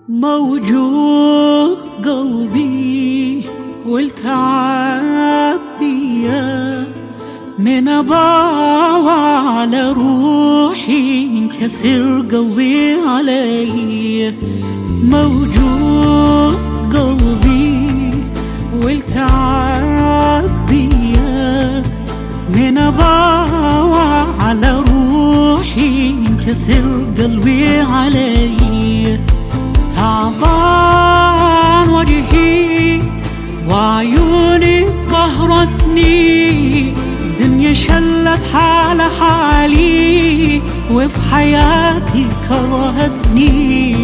موجوع قلبي والتعب بيا من أباوع على روحي انكسر قلبي علي. موجوع قلبي والتعب بيا من أباوع على روحي انكسر قلبي علي. تعبان وجهي وعيوني قهرتني، دنيا شلت حال حالي وفي حياتي كرهتني.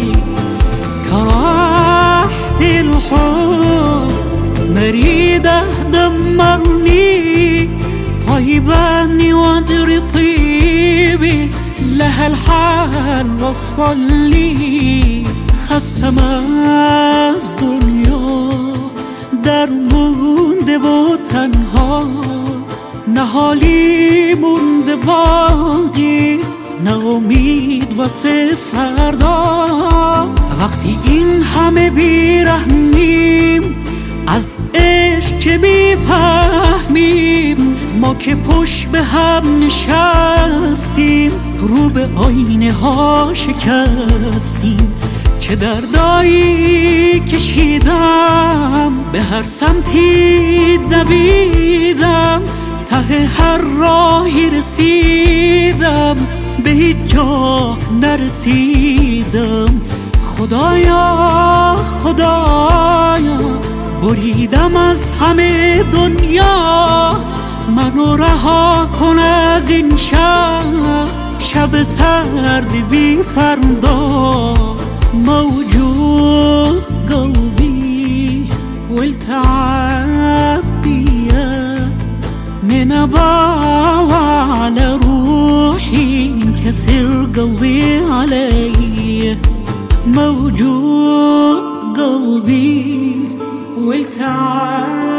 كرهت الحب مريدة دمرني، طيباني وادري طيبي لها الحال وصل لي. خسم از دنیا در مونده و تنها، نه حالی مونده باقی، نه امید واسه فردا. وقتی این همه بیرحمیم از عشق چه میفهمیم؟ ما که پشت به هم نشستیم رو به آینه ها شکستیم. چه دردایی کشیدم به هر سمتی دویدم، ته هر راهی رسیدم به هیچ جا نرسیدم. خدایا خدایا بریدم از همه دنیا، منو رها کن از این شب سرد بی فردا. موجوع قلبي والتعب بيا من أباوع على روحي انكسر قلبي علي. موجوع قلبي والتعب